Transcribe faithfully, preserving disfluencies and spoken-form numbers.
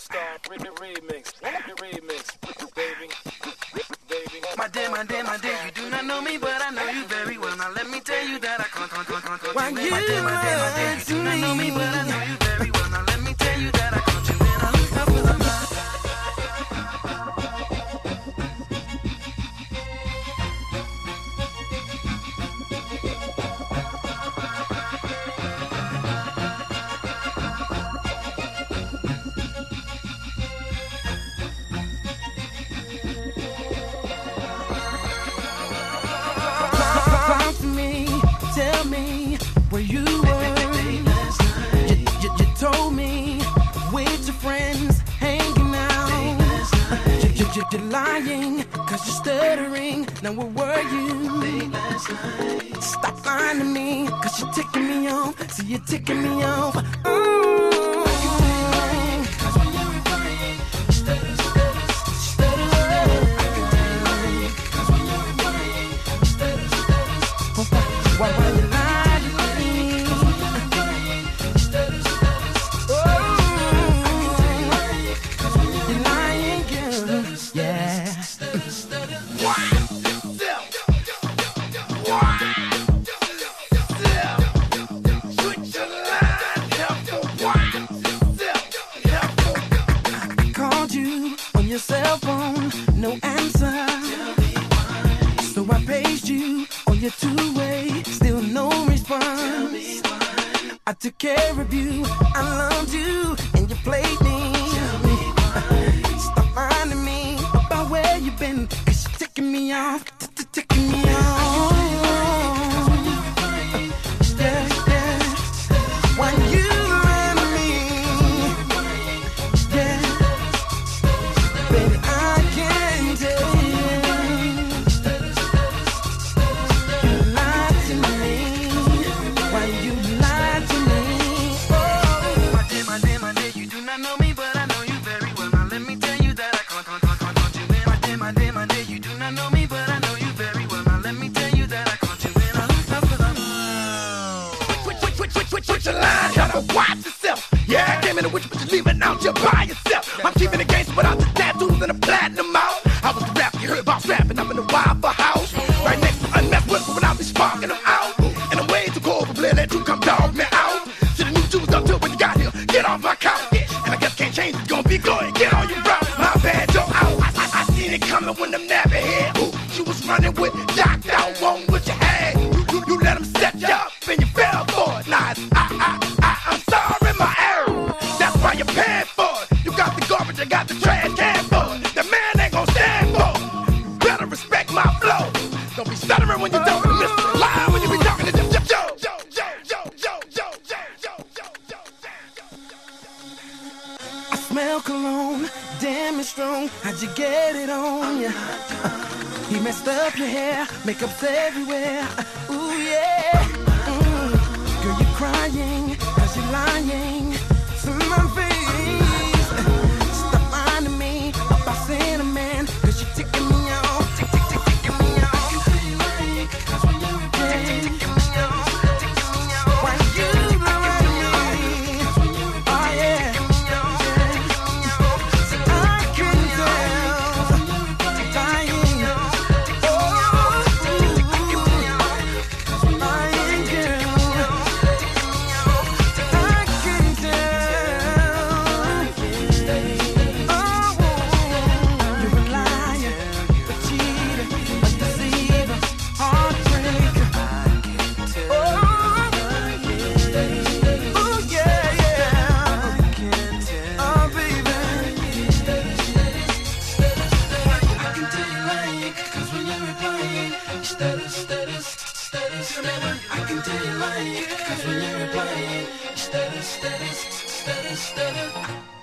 My dear, my dear, my dear, you do not know me, but I know you very well. Now let me tell you that I can't, can't, can't, can't, can't. Why My you dear, my dear, my dear, you do not know me, but I know you very well. Now let me tell you that I can't. You when I look up for the love. Talk to me, tell me where you were. You, you, you told me with your friends hanging out. You, you, you, you're lying, cause you're stuttering. Now where were you? Stop lying to me, cause you're ticking me off. See, you're ticking me off. Ooh. Why, why you lie to me? Oh, you're lying, girl. Yeah. I called you on your cell phone, no answer. So I paged you on your two-way, still no response. I took care of you, I loved you, and you played me. Stop lying to me about where you've been, cause you're ticking me off, ticking me off. Yeah, yeah. Why you lie to me? Yeah. Baby, I can't tell. Watch yourself. Yeah, I came in the witch, but you're leaving out here by yourself. I'm keeping the gangster without the tattoos and the platinum out. I was the rapper, you heard about rapping. I'm in the Waffle House, right next to Unmasked Whisper, when I be sparking them out. And I'm way too cold for Blair, let you come dog me out. To the new Jews up till when you got here, get off my couch. And I guess can't change, it's gonna be going. Get on your route, my bad, you're out. I, I, I seen it coming when them never hit. Ooh, you was running with Doc, down one what you had. You, you, you let them set you up and you fell for it. Nah, it's I, I, I, I'm sorry, my error. That's why you're paying for it. You got the garbage, I got the trash can for it. The man ain't gonna stand for it. You better respect my flow. Don't be stuttering when you're talking to Mister Lie when you be talking to Joe, Joe, Joe, Joe, Joe, Joe, Joe, Joe, Joe, Joe, Joe. I smell cologne, damn it's strong. How'd you get it on ya? Uh, he messed up your hair, makeup's everywhere. Uh, ooh yeah. Mm. Girl, you crying, cause you're lying to my face. Stop lying to me about cinnamon, cause you're ticking me off, tick, tick, tick, ticking me off. Yeah. Ticking me off, ticking me off. Why you lying to me? Oh yeah. See, I can tell, dying. Oh, lying girl. I can tell. Oh, you're a liar, a cheater, a deceiver, heartbreaker. Oh, oh yeah, yeah. Oh, baby. I can tell you lying, cause when you're replying, you stutter, stutter, stutter, stutter. I can tell you lying, cause when you're replying, you stutter, stutter, stutter, stutter.